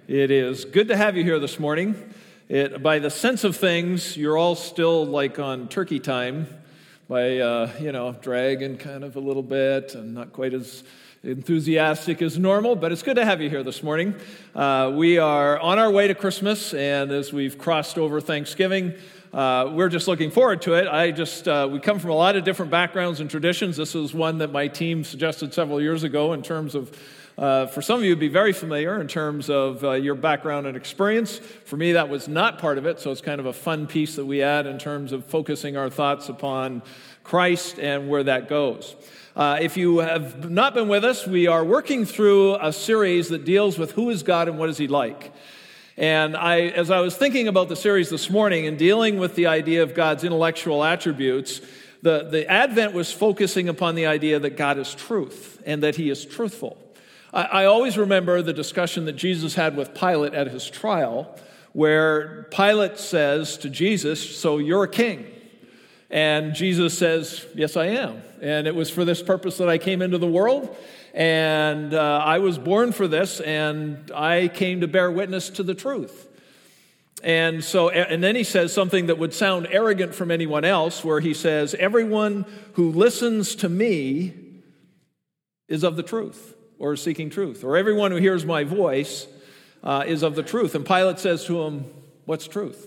It is good to have you here this morning. By the sense of things, you're all still like on turkey time by, dragging kind of a little bit and not quite as enthusiastic as normal, but it's good to have you here this morning. We are on our way to Christmas, and as we've crossed over Thanksgiving, we're just looking forward to it. We come from a lot of different backgrounds and traditions. This is one that my team suggested several years ago in terms of, for some of you, it'd be very familiar in terms of your background and experience. For me, that was not part of it, so it's kind of a fun piece that we add in terms of focusing our thoughts upon Christ and where that goes. If you have not been with us, we are working through a series that deals with who is God and what is He like. And as I was thinking about the series this morning and dealing with the idea of God's intellectual attributes, the Advent was focusing upon the idea that God is truth and that He is truthful. I always remember the discussion that Jesus had with Pilate at his trial, where Pilate says to Jesus, "So you're a king?" And Jesus says, "Yes, I am. And it was for this purpose that I came into the world. And I was born for this, and I came to bear witness to the truth." And then he says something that would sound arrogant from anyone else, where he says, "Everyone who listens to me is of the truth, or is seeking truth. Or everyone who hears my voice is of the truth." And Pilate says to him, "What's truth?"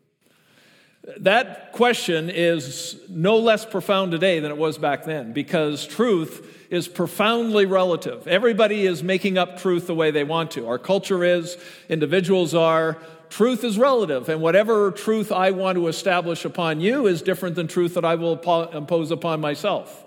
That question is no less profound today than it was back then, because truth is profoundly relative. Everybody is making up truth the way they want to. Our culture is, individuals are. Truth is relative, and whatever truth I want to establish upon you is different than truth that I will impose upon myself.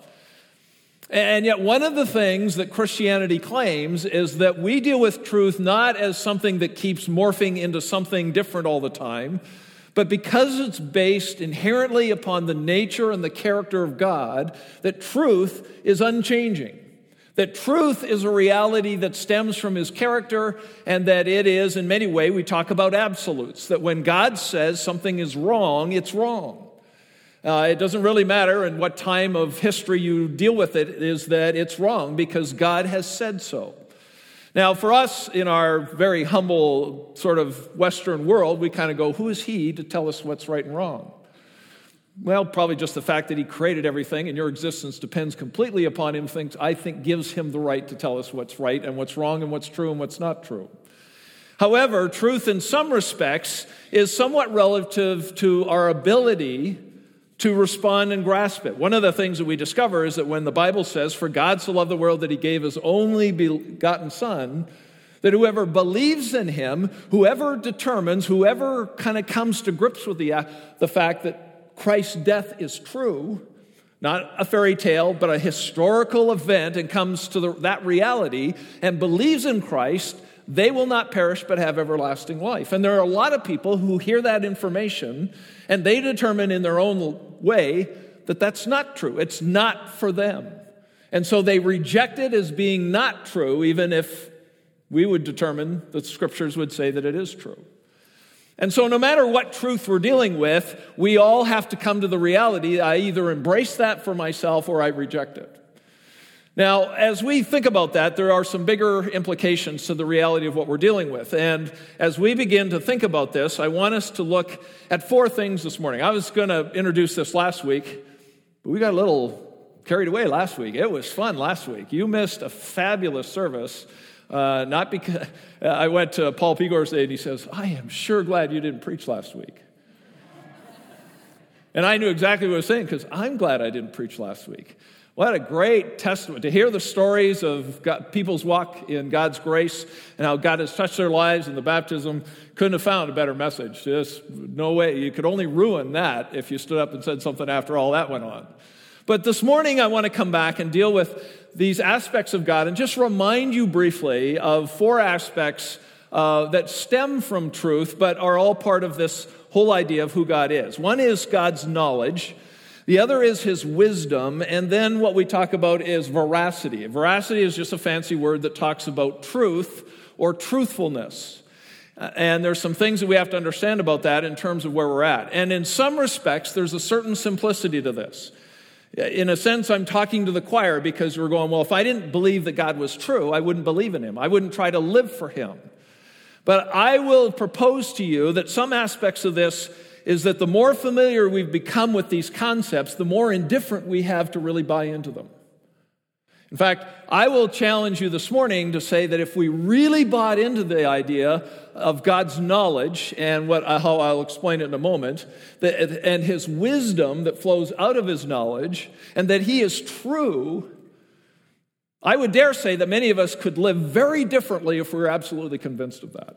And yet one of the things that Christianity claims is that we deal with truth not as something that keeps morphing into something different all the time, but because it's based inherently upon the nature and the character of God, that truth is unchanging. That truth is a reality that stems from His character, and that it is, in many ways, we talk about absolutes, that when God says something is wrong, it's wrong. It doesn't really matter in what time of history you deal with it, is that it's wrong because God has said so. Now, for us, in our very humble sort of Western world, we kind of go, who is He to tell us what's right and wrong? Well, probably just the fact that He created everything and your existence depends completely upon Him, I think gives Him the right to tell us what's right and what's wrong and what's true and what's not true. However, truth in some respects is somewhat relative to our ability to respond and grasp it. One of the things that we discover is that when the Bible says, "For God so loved the world that He gave His only begotten Son," that whoever believes in Him, whoever determines, whoever kind of comes to grips with the fact that Christ's death is true, not a fairy tale, but a historical event, and comes to that reality and believes in Christ, they will not perish but have everlasting life. And there are a lot of people who hear that information and they determine in their own way that that's not true. It's not for them. And so they reject it as being not true, even if we would determine that Scriptures would say that it is true. And so no matter what truth we're dealing with, we all have to come to the reality, I either embrace that for myself or I reject it. Now, as we think about that, there are some bigger implications to the reality of what we're dealing with. And as we begin to think about this, I want us to look at four things this morning. I was going to introduce this last week, but we got a little carried away last week. It was fun last week. You missed a fabulous service. Not because I went to Paul Pegor's day and he says, "I am sure glad you didn't preach last week." And I knew exactly what he was saying, because I'm glad I didn't preach last week. What a great testament to hear the stories of people's walk in God's grace and how God has touched their lives in the baptism. Couldn't have found a better message. Just no way. You could only ruin that if you stood up and said something after all that went on. But this morning I want to come back and deal with these aspects of God and just remind you briefly of four aspects that stem from truth but are all part of this whole idea of who God is. One is God's knowledge. The other is His wisdom, and then what we talk about is veracity. Veracity is just a fancy word that talks about truth or truthfulness. And there's some things that we have to understand about that in terms of where we're at. And in some respects, there's a certain simplicity to this. In a sense, I'm talking to the choir because we're going, well, if I didn't believe that God was true, I wouldn't believe in Him. I wouldn't try to live for Him. But I will propose to you that some aspects of this is that the more familiar we've become with these concepts, the more indifferent we have to really buy into them. In fact, I will challenge you this morning to say that if we really bought into the idea of God's knowledge and how I'll explain it in a moment, and His wisdom that flows out of His knowledge, and that He is true, I would dare say that many of us could live very differently if we were absolutely convinced of that.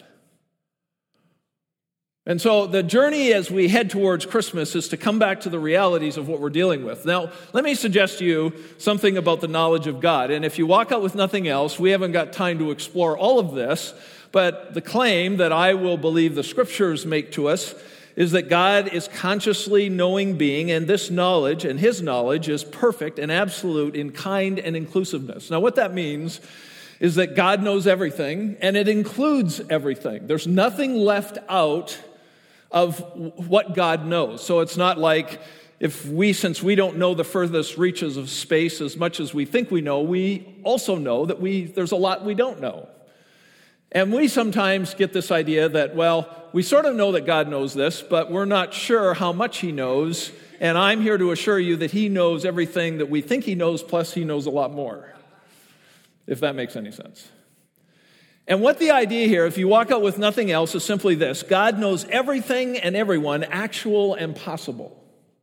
And so the journey as we head towards Christmas is to come back to the realities of what we're dealing with. Now, let me suggest to you something about the knowledge of God. And if you walk out with nothing else, we haven't got time to explore all of this, but the claim that I will believe the Scriptures make to us is that God is consciously knowing being, and this knowledge and His knowledge is perfect and absolute in kind and inclusiveness. Now, what that means is that God knows everything, and it includes everything. There's nothing left out of what God knows. So it's not like since we don't know the furthest reaches of space as much as we think we know, we also know that there's a lot we don't know. And we sometimes get this idea that, we sort of know that God knows this, but we're not sure how much He knows. And I'm here to assure you that He knows everything that we think He knows, plus He knows a lot more, if that makes any sense. And what the idea here, if you walk out with nothing else, is simply this: God knows everything and everyone, actual and possible.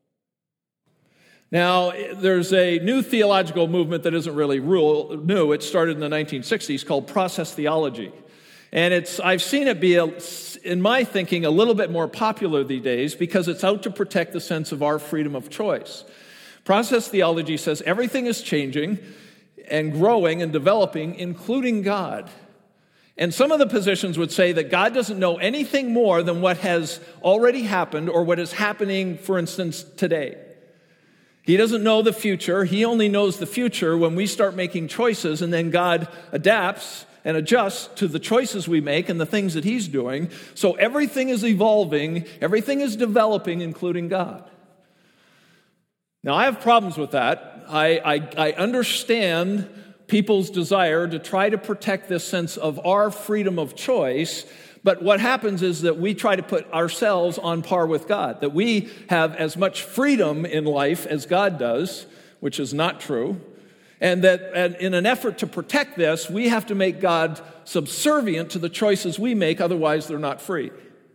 Now, there's a new theological movement that isn't really new. It started in the 1960s called process theology. And I've seen it be, in my thinking, a little bit more popular these days because it's out to protect the sense of our freedom of choice. Process theology says everything is changing and growing and developing, including God. And some of the positions would say that God doesn't know anything more than what has already happened or what is happening, for instance, today. He doesn't know the future. He only knows the future when we start making choices, and then God adapts and adjusts to the choices we make and the things that He's doing. So everything is evolving, everything is developing, including God. Now, I have problems with that. I understand people's desire to try to protect this sense of our freedom of choice, but what happens is that we try to put ourselves on par with God, that we have as much freedom in life as God does, which is not true, and that in an effort to protect this, we have to make God subservient to the choices we make, otherwise they're not free.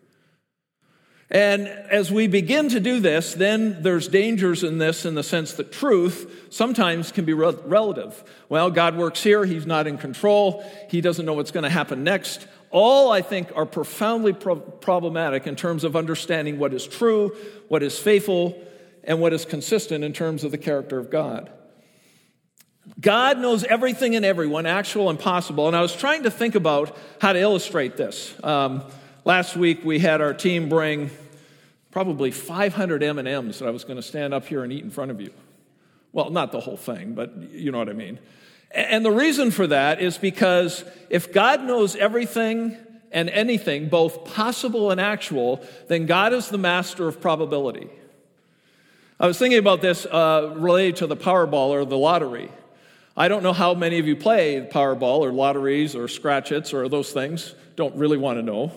And as we begin to do this, then there's dangers in this in the sense that truth sometimes can be relative. Well, God works here. He's not in control. He doesn't know what's going to happen next. All, I think, are profoundly problematic in terms of understanding what is true, what is faithful, and what is consistent in terms of the character of God. God knows everything and everyone, actual and possible. And I was trying to think about how to illustrate this. Last week, we had our team bring probably 500 M&Ms that I was going to stand up here and eat in front of you. Well, not the whole thing, but you know what I mean. And the reason for that is because if God knows everything and anything, both possible and actual, then God is the master of probability. I was thinking about this related to the Powerball or the lottery. I don't know how many of you play Powerball or lotteries or scratch-its or those things. Don't really want to know.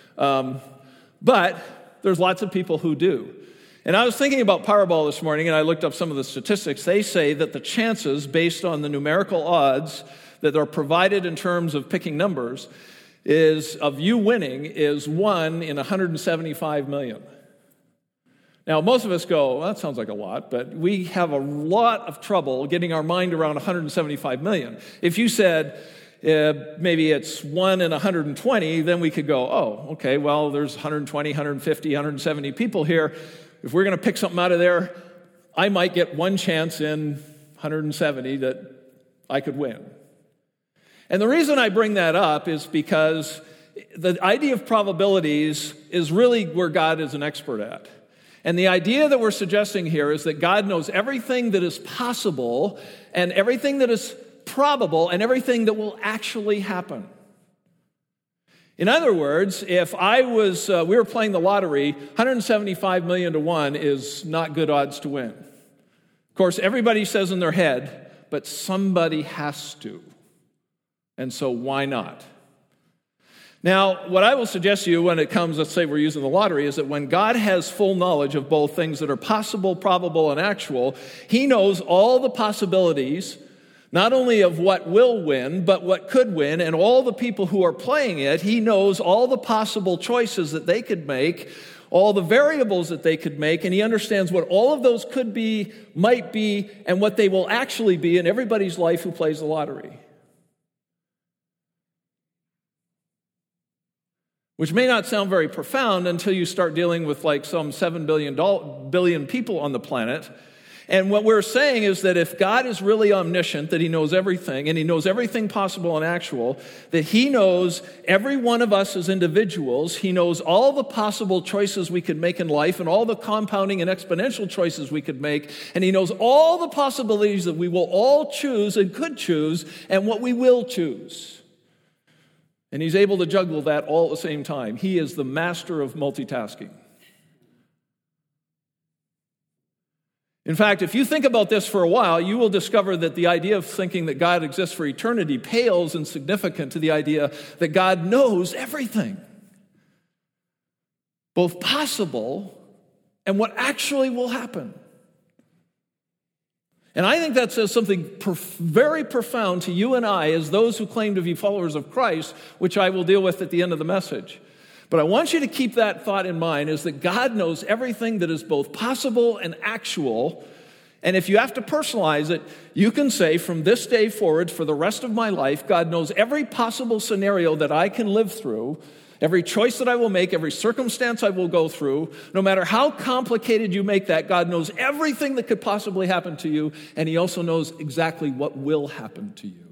But there's lots of people who do. And I was thinking about Powerball this morning, and I looked up some of the statistics. They say that the chances, based on the numerical odds that are provided in terms of picking numbers, of you winning is 1 in 175 million. Now, most of us go, well, that sounds like a lot, but we have a lot of trouble getting our mind around 175 million. If you said, maybe it's 1 in 120, then we could go, oh, okay, well, there's 120, 150, 170 people here. If we're going to pick something out of there, I might get one chance in 170 that I could win. And the reason I bring that up is because the idea of probabilities is really where God is an expert at. And the idea that we're suggesting here is that God knows everything that is possible and everything that is probable and everything that will actually happen. In other words, if we were playing the lottery, 175 million to 1 is not good odds to win. Of course, everybody says in their head, but somebody has to. And so why not? Now, what I will suggest to you when it comes, let's say we're using the lottery, is that when God has full knowledge of both things that are possible, probable, and actual, he knows all the possibilities, not only of what will win, but what could win, and all the people who are playing it. He knows all the possible choices that they could make, all the variables that they could make, and he understands what all of those could be, might be, and what they will actually be in everybody's life who plays the lottery. Which may not sound very profound until you start dealing with like some 7 billion people on the planet. And what we're saying is that if God is really omniscient, that he knows everything, and he knows everything possible and actual, that he knows every one of us as individuals, he knows all the possible choices we could make in life and all the compounding and exponential choices we could make, and he knows all the possibilities that we will all choose and could choose and what we will choose. And he's able to juggle that all at the same time. He is the master of multitasking. In fact, if you think about this for a while, you will discover that the idea of thinking that God exists for eternity pales in significance to the idea that God knows everything, both possible and what actually will happen. And I think that says something very profound to you and I as those who claim to be followers of Christ, which I will deal with at the end of the message. But I want you to keep that thought in mind, is that God knows everything that is both possible and actual. And if you have to personalize it, you can say from this day forward for the rest of my life, God knows every possible scenario that I can live through, every choice that I will make, every circumstance I will go through. No matter how complicated you make that, God knows everything that could possibly happen to you, and he also knows exactly what will happen to you.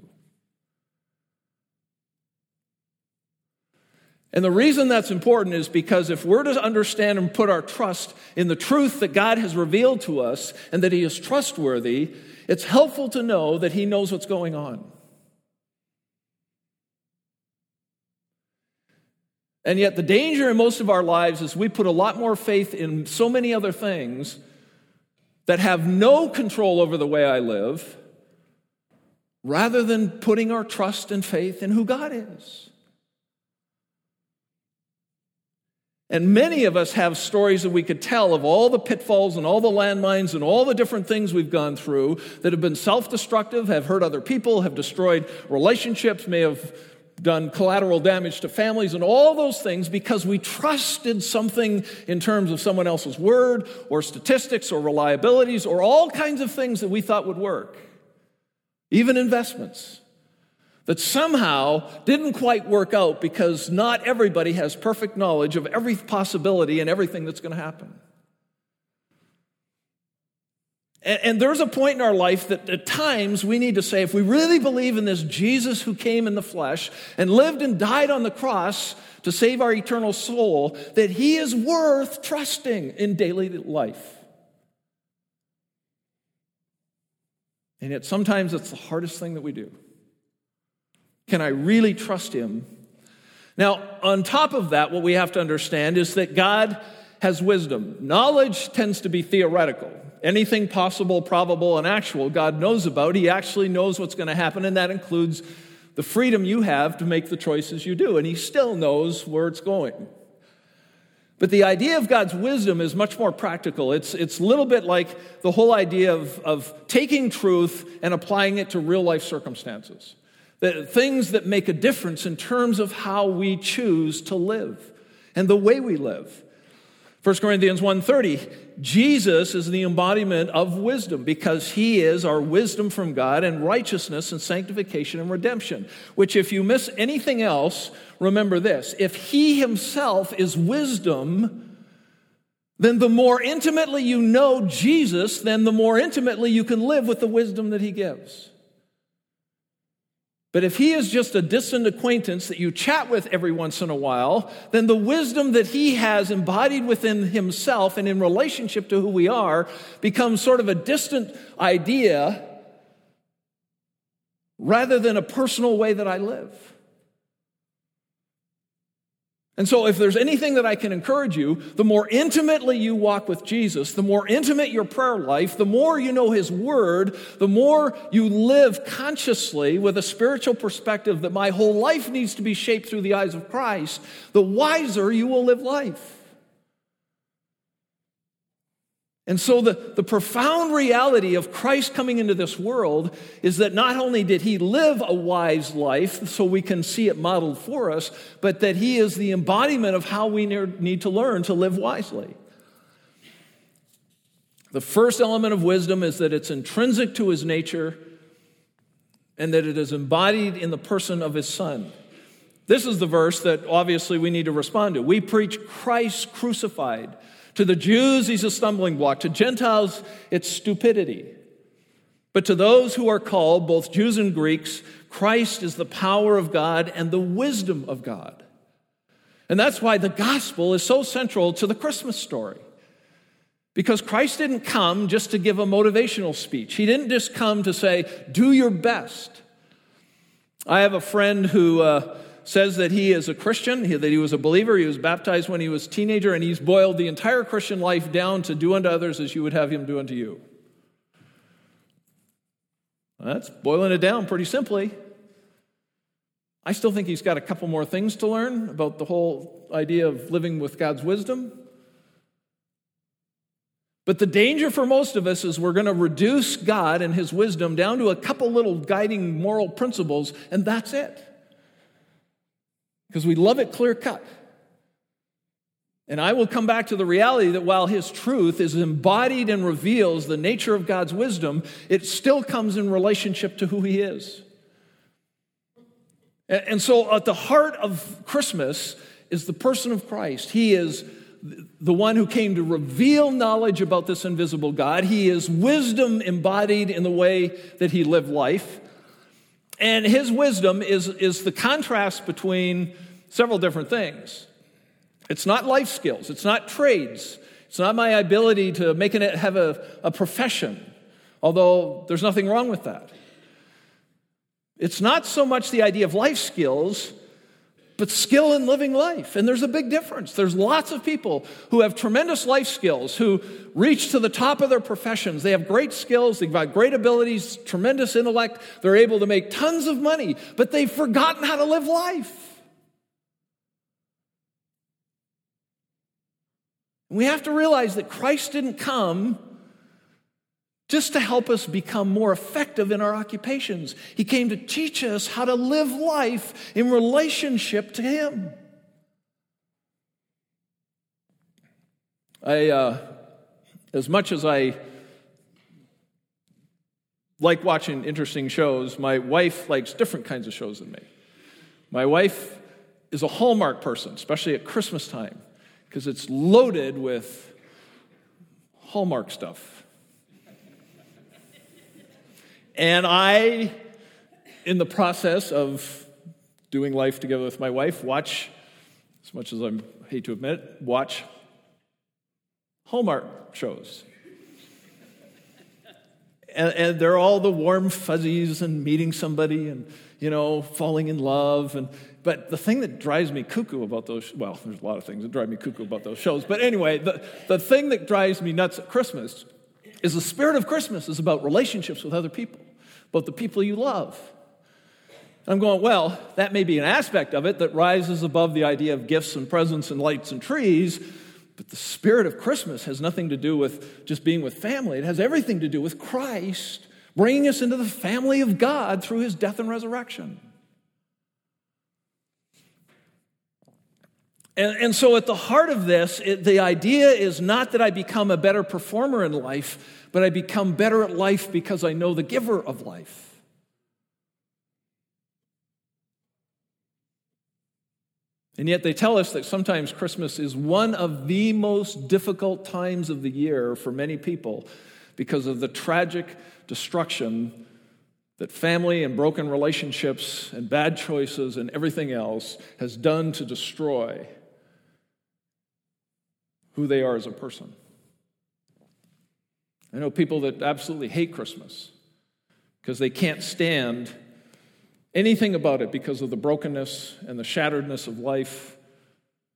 And the reason that's important is because if we're to understand and put our trust in the truth that God has revealed to us and that he is trustworthy, it's helpful to know that he knows what's going on. And yet the danger in most of our lives is we put a lot more faith in so many other things that have no control over the way I live, rather than putting our trust and faith in who God is. And many of us have stories that we could tell of all the pitfalls and all the landmines and all the different things we've gone through that have been self-destructive, have hurt other people, have destroyed relationships, may have done collateral damage to families and all those things because we trusted something in terms of someone else's word or statistics or reliabilities or all kinds of things that we thought would work, even investments, that somehow didn't quite work out because not everybody has perfect knowledge of every possibility and everything that's going to happen. And there's a point in our life that at times we need to say, if we really believe in this Jesus who came in the flesh and lived and died on the cross to save our eternal soul, that he is worth trusting in daily life. And yet sometimes it's the hardest thing that we do. Can I really trust him? Now, on top of that, what we have to understand is that God has wisdom. Knowledge tends to be theoretical. Anything possible, probable, and actual, God knows about. He actually knows what's going to happen, and that includes the freedom you have to make the choices you do, and he still knows where it's going. But the idea of God's wisdom is much more practical. It's a little bit like the whole idea of taking truth and applying it to real-life circumstances. Things that make a difference in terms of how we choose to live and the way we live. 1 Corinthians 1:30, Jesus is the embodiment of wisdom because he is our wisdom from God and righteousness and sanctification and redemption, which if you miss anything else, remember this: if he himself is wisdom, then the more intimately you know Jesus, then the more intimately you can live with the wisdom that he gives. But if he is just a distant acquaintance that you chat with every once in a while, then the wisdom that he has embodied within himself and in relationship to who we are becomes sort of a distant idea rather than a personal way that I live. And so if there's anything that I can encourage you, the more intimately you walk with Jesus, the more intimate your prayer life, the more you know His Word, the more you live consciously with a spiritual perspective that my whole life needs to be shaped through the eyes of Christ, the wiser you will live life. And so the profound reality of Christ coming into this world is that not only did He live a wise life so we can see it modeled for us, but that He is the embodiment of how we need to learn to live wisely. The first element of wisdom is that it's intrinsic to His nature and that it is embodied in the person of His Son. This is the verse that obviously we need to respond to. We preach Christ crucified. To the Jews, He's a stumbling block. To Gentiles, it's stupidity. But to those who are called, both Jews and Greeks, Christ is the power of God and the wisdom of God. And that's why the gospel is so central to the Christmas story. Because Christ didn't come just to give a motivational speech. He didn't just come to say, do your best. I have a friend who says that he is a Christian, that he was a believer, he was baptized when he was a teenager, and he's boiled the entire Christian life down to do unto others as you would have him do unto you. That's boiling it down pretty simply. I still think he's got a couple more things to learn about the whole idea of living with God's wisdom. But the danger for most of us is we're going to reduce God and His wisdom down to a couple little guiding moral principles, and that's it. Because we love it clear cut. And I will come back to the reality that while His truth is embodied and reveals the nature of God's wisdom, it still comes in relationship to who He is. And so at the heart of Christmas is the person of Christ. He is the one who came to reveal knowledge about this invisible God. He is wisdom embodied in the way that He lived life. And His wisdom is the contrast between several different things. It's not life skills. It's not trades. It's not my ability to have a profession, although there's nothing wrong with that. It's not so much the idea of life skills, but skill in living life. And there's a big difference. There's lots of people who have tremendous life skills, who reach to the top of their professions. They have great skills, they've got great abilities, tremendous intellect. They're able to make tons of money, but they've forgotten how to live life. We have to realize that Christ didn't come just to help us become more effective in our occupations. He came to teach us how to live life in relationship to Him. As much as I like watching interesting shows, my wife likes different kinds of shows than me. My wife is a Hallmark person, especially at Christmas time, because it's loaded with Hallmark stuff. And I, in the process of doing life together with my wife, watch, as much as I hate to admit it, watch Hallmark shows. And they're all the warm fuzzies and meeting somebody and, falling in love. But the thing that drives me cuckoo about those, well, there's a lot of things that drive me cuckoo about those shows. But anyway, the thing that drives me nuts at Christmas is the spirit of Christmas is about relationships with other people, about the people you love. I'm going, well, that may be an aspect of it that rises above the idea of gifts and presents and lights and trees, but the spirit of Christmas has nothing to do with just being with family. It has everything to do with Christ bringing us into the family of God through His death and resurrection. And so at the heart of this, the idea is not that I become a better performer in life, but I become better at life because I know the giver of life. And yet they tell us that sometimes Christmas is one of the most difficult times of the year for many people because of the tragic destruction that family and broken relationships and bad choices and everything else has done to destroy who they are as a person. I know people that absolutely hate Christmas because they can't stand anything about it because of the brokenness and the shatteredness of life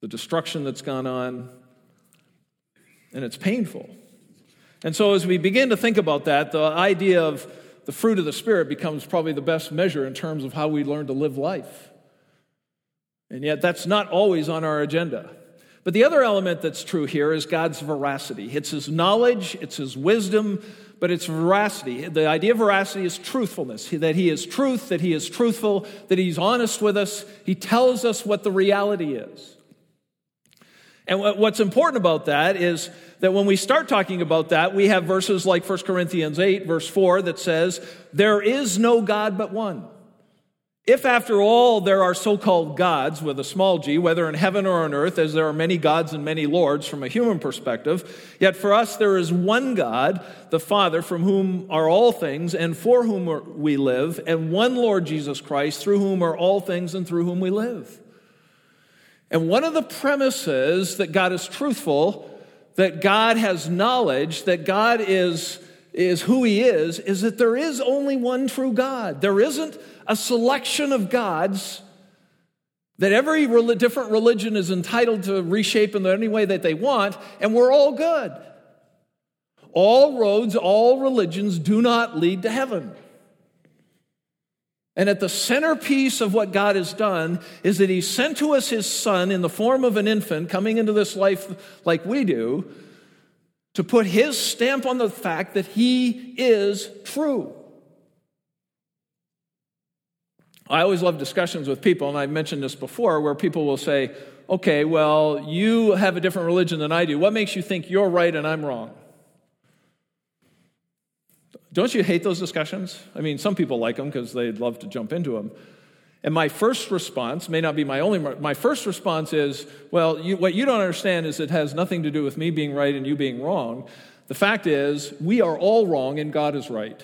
the destruction that's gone on, and it's painful. And so as we begin to think about that, the idea of the fruit of the Spirit becomes probably the best measure in terms of how we learn to live life. And yet that's not always on our agenda. But the other element that's true here is God's veracity. It's his knowledge, it's his wisdom, but it's veracity. The idea of veracity is truthfulness, that he is truth, that he is truthful, that he's honest with us. He tells us what the reality is. And what's important about that is that when we start talking about that, we have verses like 1 Corinthians 8, verse 4, that says, "There is no God but one. If after all there are so-called gods with a small g, whether in heaven or on earth, as there are many gods and many lords from a human perspective, yet for us there is one God, the Father, from whom are all things and for whom we live, and one Lord Jesus Christ, through whom are all things and through whom we live." And one of the premises that God is truthful, that God has knowledge, that God is who he is that there is only one true God. There isn't a selection of gods that every different religion is entitled to reshape in any way that they want, and we're all good. All roads, all religions do not lead to heaven. And at the centerpiece of what God has done is that he sent to us his Son in the form of an infant coming into this life like we do, to put his stamp on the fact that he is true. I always love discussions with people, and I've mentioned this before, where people will say, "Okay, well, you have a different religion than I do. What makes you think you're right and I'm wrong?" Don't you hate those discussions? I mean, some people like them because they'd love to jump into them. And my first response, may not be my only, my first response is, well, what you don't understand is it has nothing to do with me being right and you being wrong. The fact is, we are all wrong and God is right.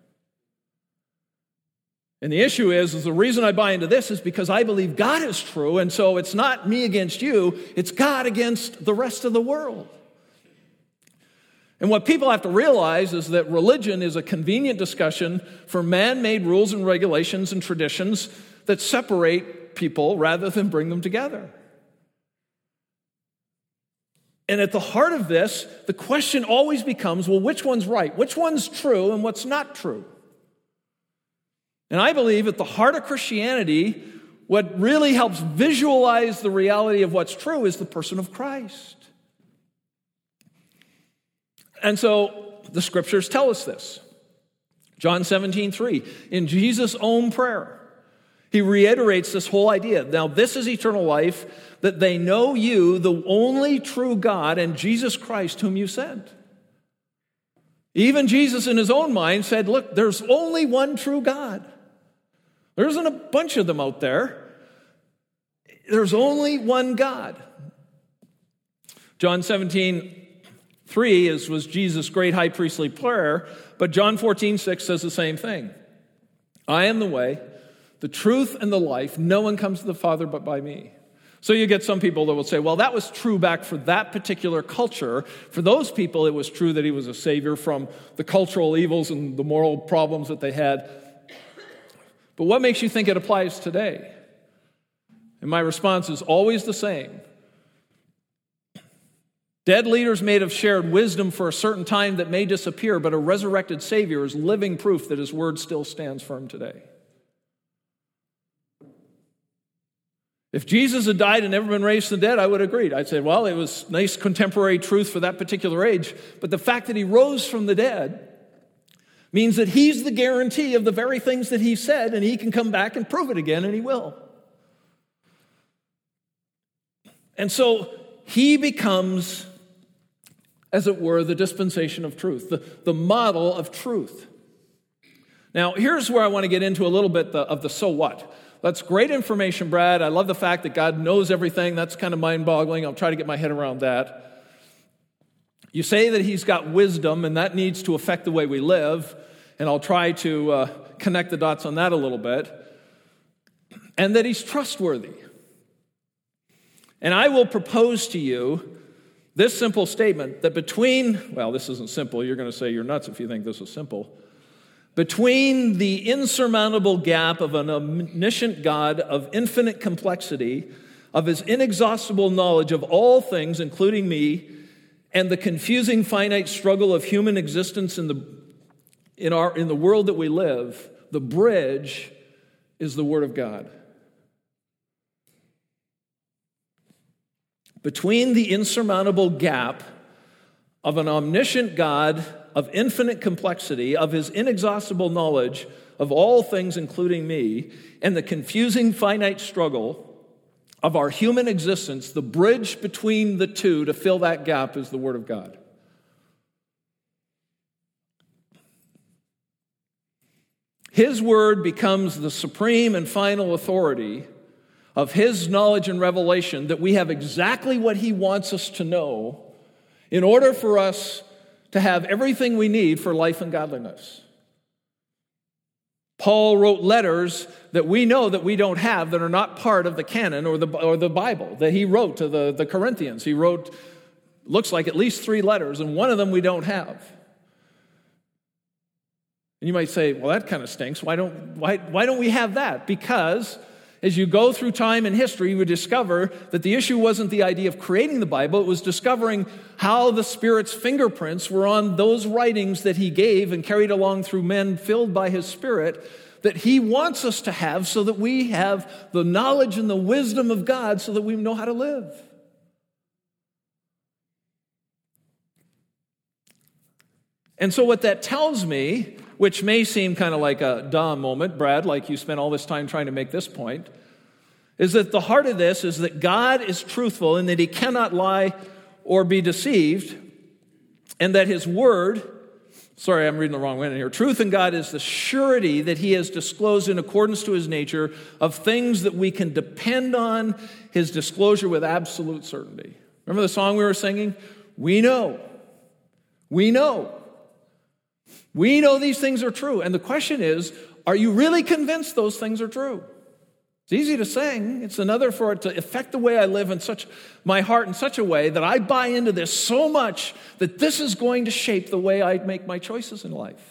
And the issue is the reason I buy into this is because I believe God is true, and so it's not me against you, it's God against the rest of the world. And what people have to realize is that religion is a convenient discussion for man-made rules and regulations and traditions that separate people rather than bring them together. And at the heart of this, the question always becomes, well, which one's right? Which one's true and what's not true? And I believe at the heart of Christianity, what really helps visualize the reality of what's true is the person of Christ. And so the scriptures tell us this. John 17:3, in Jesus' own prayer, he reiterates this whole idea. Now, this is eternal life, that they know you, the only true God, and Jesus Christ, whom you sent. Even Jesus in his own mind said, look, there's only one true God. There isn't a bunch of them out there. There's only one God. John 17:3 was Jesus' great high priestly prayer, but John 14:6 says the same thing. I am the way, the truth, and the life. No one comes to the Father but by me. So you get some people that will say, well, that was true back for that particular culture. For those people, it was true that he was a savior from the cultural evils and the moral problems that they had. But what makes you think it applies today? And my response is always the same. Dead leaders may have shared wisdom for a certain time that may disappear, but a resurrected Savior is living proof that his word still stands firm today. If Jesus had died and never been raised from the dead, I would have agreed. I'd say, well, it was nice contemporary truth for that particular age, but the fact that he rose from the dead means that he's the guarantee of the very things that he said, and he can come back and prove it again, and he will. And so he becomes, as it were, the dispensation of truth, the model of truth. Now, here's where I want to get into a little bit of the so what. That's great information, Brad. I love the fact that God knows everything. That's kind of mind-boggling. I'll try to get my head around that. You say that he's got wisdom, and that needs to affect the way we live, and I'll try to connect the dots on that a little bit, and that he's trustworthy. And I will propose to you this simple statement, that this isn't simple. You're going to say you're nuts if you think this is simple. Between the insurmountable gap of an omniscient God of infinite complexity of his inexhaustible knowledge of all things, including me, and the confusing finite struggle of human existence in the world that we live, the bridge is the Word of God. Between the insurmountable gap of an omniscient God of infinite complexity, of his inexhaustible knowledge of all things, including me, and the confusing finite struggle of our human existence, the bridge between the two to fill that gap is the Word of God. His Word becomes the supreme and final authority of his knowledge and revelation, that we have exactly what he wants us to know in order for us to have everything we need for life and godliness. Paul wrote letters that we know that we don't have, that are not part of the canon or the Bible, that he wrote to the Corinthians. He wrote, looks like at least 3 letters, and one of them we don't have. And you might say, well, that kind of stinks. Why don't we have that? Because as you go through time and history, you would discover that the issue wasn't the idea of creating the Bible. It was discovering how the Spirit's fingerprints were on those writings that he gave and carried along through men filled by his Spirit, that he wants us to have so that we have the knowledge and the wisdom of God so that we know how to live. And so what that tells me, which may seem kind of like a duh moment, Brad, like you spent all this time trying to make this point, is that the heart of this is that God is truthful and that he cannot lie or be deceived, and that his word, sorry, I'm reading the wrong one here, truth in God is the surety that he has disclosed in accordance to his nature of things that we can depend on his disclosure with absolute certainty. Remember the song we were singing? We know. We know these things are true. And the question is, are you really convinced those things are true? It's easy to sing. It's another for it to affect the way I live in my heart in such a way that I buy into this so much that this is going to shape the way I make my choices in life.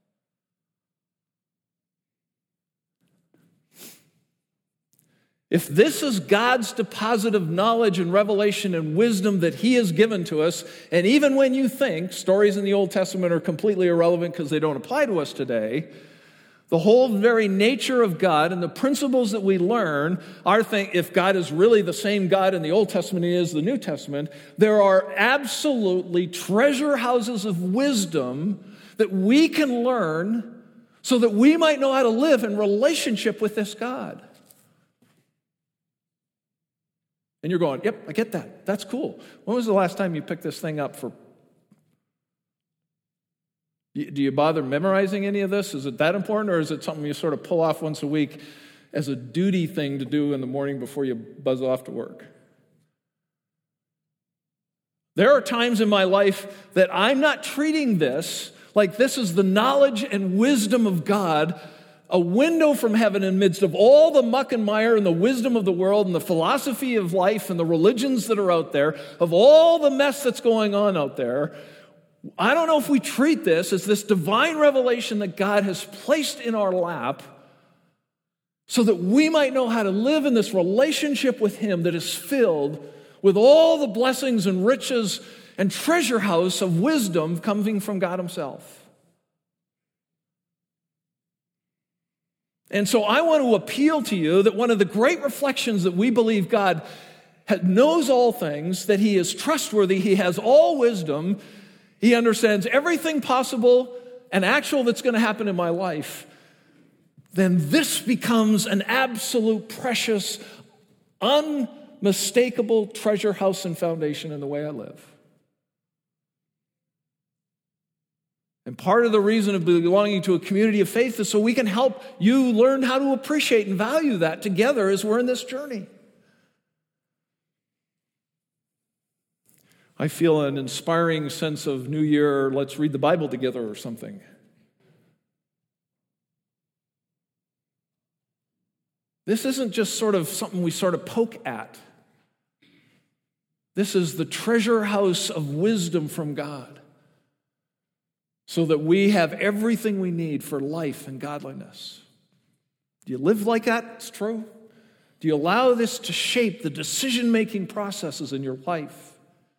If this is God's deposit of knowledge and revelation and wisdom that he has given to us, and even when you think stories in the Old Testament are completely irrelevant because they don't apply to us today, the whole very nature of God and the principles that we learn are if God is really the same God in the Old Testament he is the New Testament, there are absolutely treasure houses of wisdom that we can learn so that we might know how to live in relationship with this God. And you're going, yep, I get that. That's cool. When was the last time you picked this thing up for? Do you bother memorizing any of this? Is it that important, or is it something you sort of pull off once a week as a duty thing to do in the morning before you buzz off to work? There are times in my life that I'm not treating this like this is the knowledge and wisdom of God, a window from heaven in the midst of all the muck and mire and the wisdom of the world and the philosophy of life and the religions that are out there, of all the mess that's going on out there. I don't know if we treat this as this divine revelation that God has placed in our lap so that we might know how to live in this relationship with him that is filled with all the blessings and riches and treasure house of wisdom coming from God himself. And so I want to appeal to you that one of the great reflections that we believe God knows all things, that he is trustworthy, he has all wisdom, he understands everything possible and actual that's going to happen in my life, then this becomes an absolute precious, unmistakable treasure house and foundation in the way I live. And part of the reason of belonging to a community of faith is so we can help you learn how to appreciate and value that together as we're in this journey. I feel an inspiring sense of New Year, let's read the Bible together or something. This isn't just sort of something we sort of poke at. This is the treasure house of wisdom from God, so that we have everything we need for life and godliness. Do you live like that? It's true. Do you allow this to shape the decision-making processes in your life?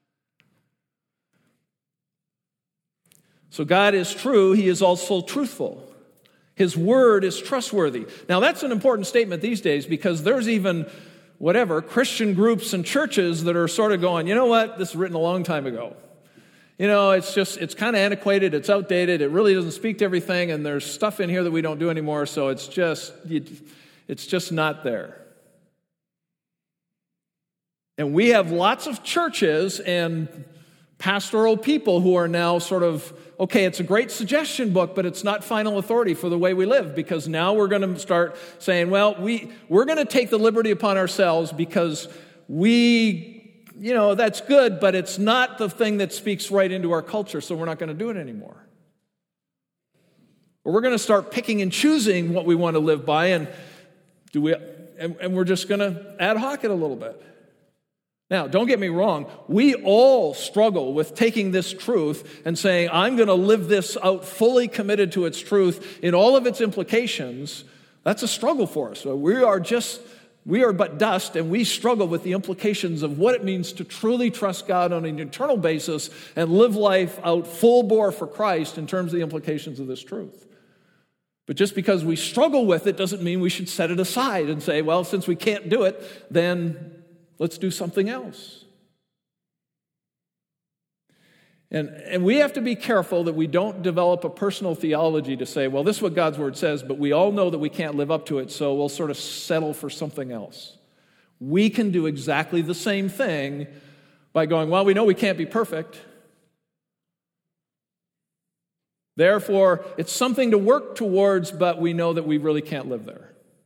So God is true. He is also truthful. His word is trustworthy. Now, that's an important statement these days because there's even, Christian groups and churches that are sort of going, you know what, this was written a long time ago. It's kind of antiquated, it's outdated, it really doesn't speak to everything, and there's stuff in here that we don't do anymore, so it's just not there. And we have lots of churches and pastoral people who are now sort of, okay, it's a great suggestion book, but it's not final authority for the way we live, because now we're going to start saying, well, we're going to take the liberty upon ourselves because that's good, but it's not the thing that speaks right into our culture, so we're not going to do it anymore. Or we're going to start picking and choosing what we want to live by, and we're just going to ad hoc it a little bit. Now, don't get me wrong, we all struggle with taking this truth and saying, I'm going to live this out fully committed to its truth in all of its implications. That's a struggle for us. We are but dust, and we struggle with the implications of what it means to truly trust God on an eternal basis and live life out full bore for Christ in terms of the implications of this truth. But just because we struggle with it doesn't mean we should set it aside and say, well, since we can't do it, then let's do something else. And we have to be careful that we don't develop a personal theology to say, well, this is what God's word says, but we all know that we can't live up to it, so we'll sort of settle for something else. We can do exactly the same thing by going, well, we know we can't be perfect. Therefore, it's something to work towards, but we know that we really can't live there.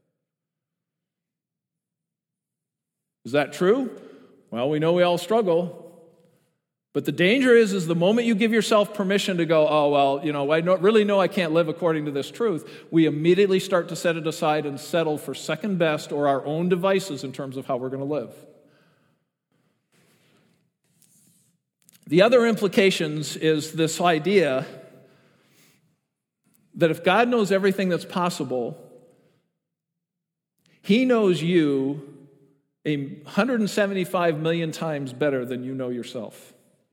Is that true? Well, we know we all struggle. But the danger is the moment you give yourself permission to go, oh, well, I really know I can't live according to this truth, we immediately start to set it aside and settle for second best or our own devices in terms of how we're going to live. The other implications is this idea that if God knows everything that's possible, He knows you 175 million times better than you know yourself.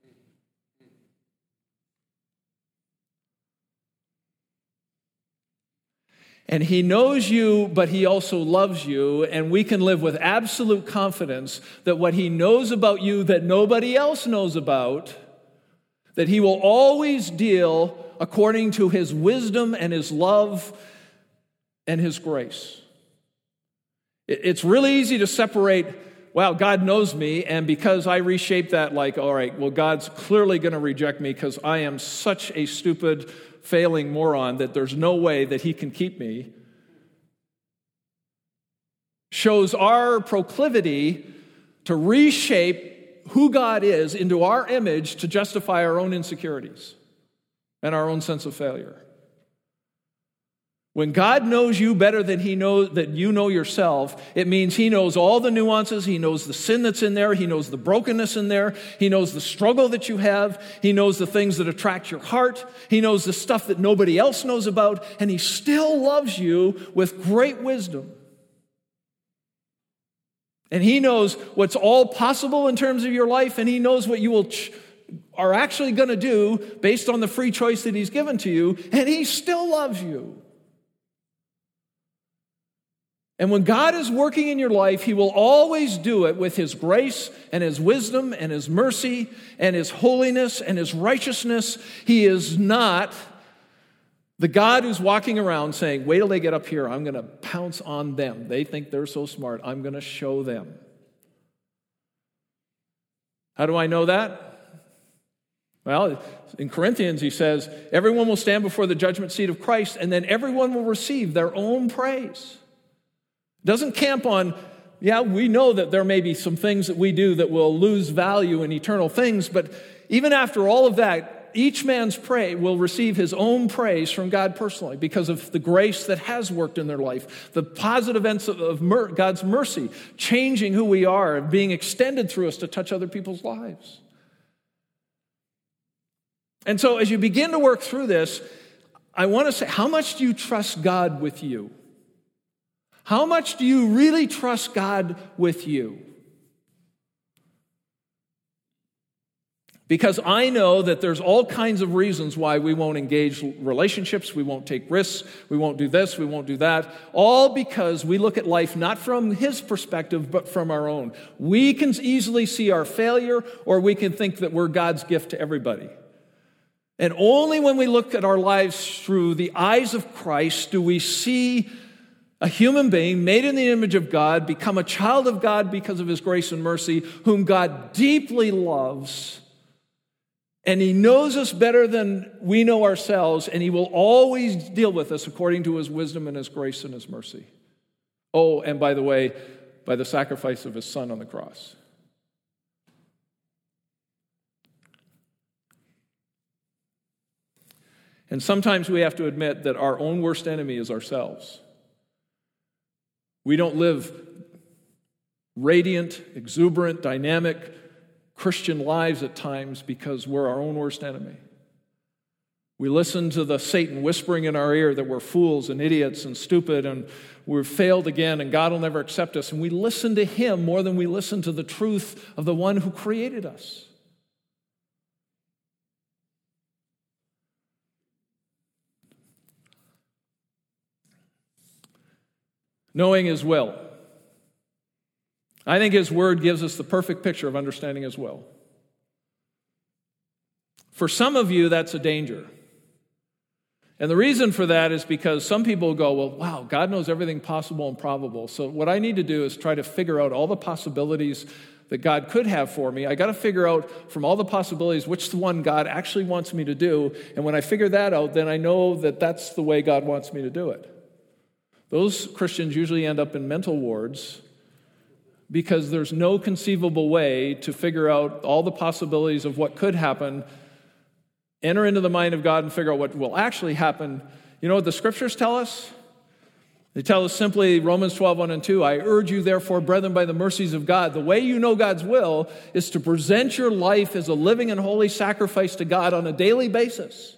And He knows you, but He also loves you, and we can live with absolute confidence that what He knows about you that nobody else knows about, that He will always deal according to His wisdom and His love and His grace. It's really easy to separate, wow, God knows me, and because I reshape that like, all right, well, God's clearly going to reject me because I am such a stupid, failing moron that there's no way that He can keep me, shows our proclivity to reshape who God is into our image to justify our own insecurities and our own sense of failure. When God knows you better than He knows that you know yourself, it means He knows all the nuances, He knows the sin that's in there, He knows the brokenness in there, He knows the struggle that you have, He knows the things that attract your heart, He knows the stuff that nobody else knows about, and He still loves you with great wisdom. And He knows what's all possible in terms of your life, and He knows what you are actually going to do based on the free choice that He's given to you, and He still loves you. And when God is working in your life, He will always do it with His grace and His wisdom and His mercy and His holiness and His righteousness. He is not the God who's walking around saying, wait till they get up here, I'm going to pounce on them. They think they're so smart, I'm going to show them. How do I know that? Well, in Corinthians he says, everyone will stand before the judgment seat of Christ, and then everyone will receive their own praise. Doesn't camp on, we know that there may be some things that we do that will lose value in eternal things, but even after all of that, each man's praise will receive his own praise from God personally because of the grace that has worked in their life, the positive events of God's mercy, changing who we are, being extended through us to touch other people's lives. And so as you begin to work through this, I want to say, how much do you trust God with you? How much do you really trust God with you? Because I know that there's all kinds of reasons why we won't engage relationships, we won't take risks, we won't do this, we won't do that, all because we look at life not from His perspective, but from our own. We can easily see our failure, or we can think that we're God's gift to everybody. And only when we look at our lives through the eyes of Christ do we see a human being made in the image of God, become a child of God because of His grace and mercy, whom God deeply loves. And He knows us better than we know ourselves, and He will always deal with us according to His wisdom and His grace and His mercy. Oh, and by the way, by the sacrifice of His Son on the cross. And sometimes we have to admit that our own worst enemy is ourselves. We don't live radiant, exuberant, dynamic Christian lives at times because we're our own worst enemy. We listen to the Satan whispering in our ear that we're fools and idiots and stupid and we've failed again and God will never accept us. And we listen to him more than we listen to the truth of the one who created us. Knowing His will. I think His Word gives us the perfect picture of understanding His will. For some of you, that's a danger. And the reason for that is because some people go, well, wow, God knows everything possible and probable. So what I need to do is try to figure out all the possibilities that God could have for me. I got to figure out from all the possibilities which the one God actually wants me to do. And when I figure that out, then I know that that's the way God wants me to do it. Those Christians usually end up in mental wards because there's no conceivable way to figure out all the possibilities of what could happen, enter into the mind of God and figure out what will actually happen. You know what the Scriptures tell us? They tell us simply, Romans 12:1 and 2, I urge you therefore, brethren, by the mercies of God. The way you know God's will is to present your life as a living and holy sacrifice to God on a daily basis.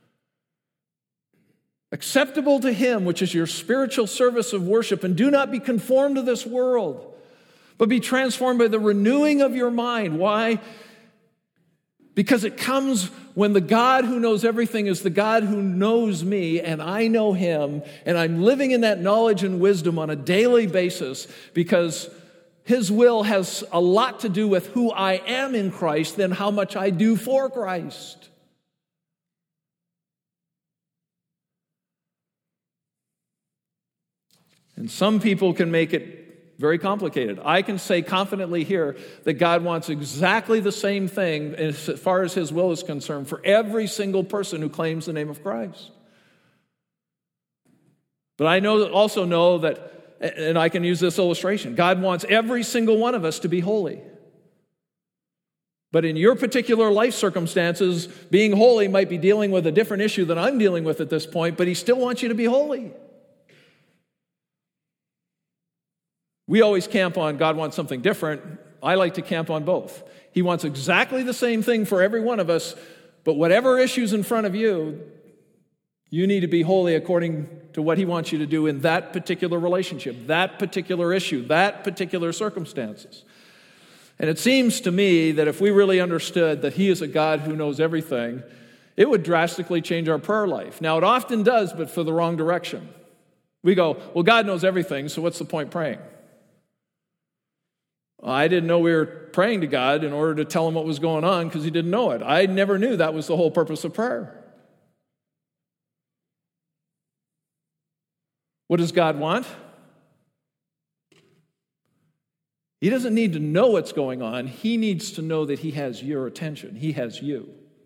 Acceptable to Him, which is your spiritual service of worship, and do not be conformed to this world, but be transformed by the renewing of your mind. Why? Because it comes when the God who knows everything is the God who knows me, and I know Him, and I'm living in that knowledge and wisdom on a daily basis, because His will has a lot to do with who I am in Christ than how much I do for Christ. And some people can make it very complicated. I can say confidently here that God wants exactly the same thing as far as His will is concerned for every single person who claims the name of Christ. But I also know that, and I can use this illustration, God wants every single one of us to be holy. But in your particular life circumstances, being holy might be dealing with a different issue than I'm dealing with at this point, but He still wants you to be holy. We always camp on God wants something different. I like to camp on both. He wants exactly the same thing for every one of us, but whatever issue's in front of you, you need to be holy according to what He wants you to do in that particular relationship, that particular issue, that particular circumstances. And it seems to me that if we really understood that He is a God who knows everything, it would drastically change our prayer life. Now, it often does, but for the wrong direction. We go, well, God knows everything, so what's the point praying? I didn't know we were praying to God in order to tell Him what was going on because He didn't know it. I never knew that was the whole purpose of prayer. What does God want? He doesn't need to know what's going on. He needs to know that He has your attention. He has you.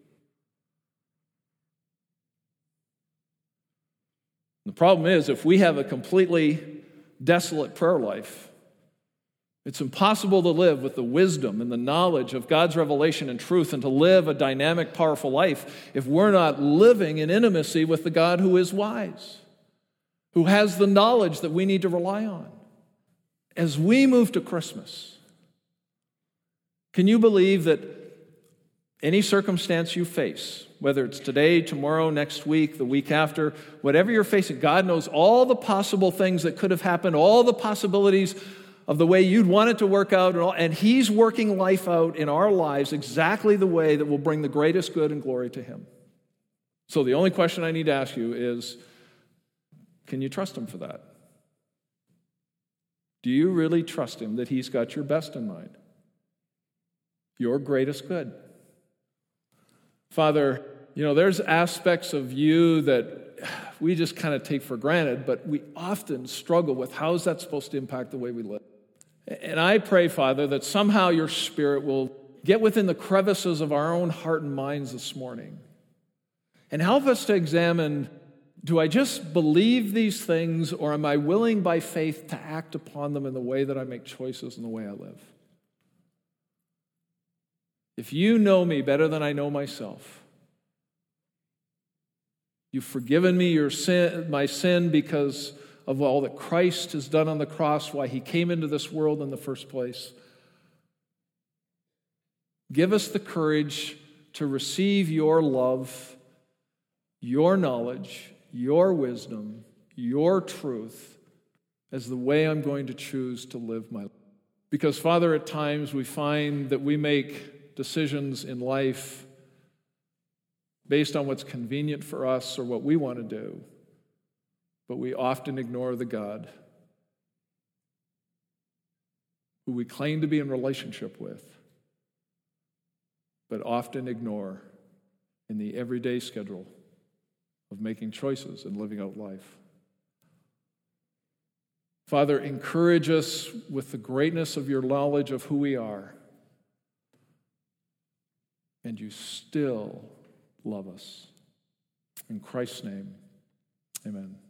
The problem is, if we have a completely desolate prayer life, it's impossible to live with the wisdom and the knowledge of God's revelation and truth and to live a dynamic, powerful life if we're not living in intimacy with the God who is wise, who has the knowledge that we need to rely on. As we move to Christmas, can you believe that Any circumstance you face, whether it's today, tomorrow, next week, the week after, whatever you're facing, God knows all the possible things that could have happened, all the possibilities of the way you'd want it to work out, and He's working life out in our lives exactly the way that will bring the greatest good and glory to Him. So the only question I need to ask you is, can you trust Him for that? Do you really trust Him that He's got your best in mind? Your greatest good? Father, there's aspects of You that we just kind of take for granted, but we often struggle with how is that supposed to impact the way we live. And I pray, Father, that somehow Your Spirit will get within the crevices of our own heart and minds this morning and help us to examine, do I just believe these things, or am I willing by faith to act upon them in the way that I make choices and the way I live? If You know me better than I know myself, You've forgiven me my sin because of all that Christ has done on the cross, why He came into this world in the first place. Give us the courage to receive Your love, Your knowledge, Your wisdom, Your truth as the way I'm going to choose to live my life. Because, Father, at times we find that we make decisions in life based on what's convenient for us or what we want to do, but we often ignore the God who we claim to be in relationship with, but often ignore in the everyday schedule of making choices and living out life. Father, encourage us with the greatness of Your knowledge of who we are, and You still love us. In Christ's name, amen.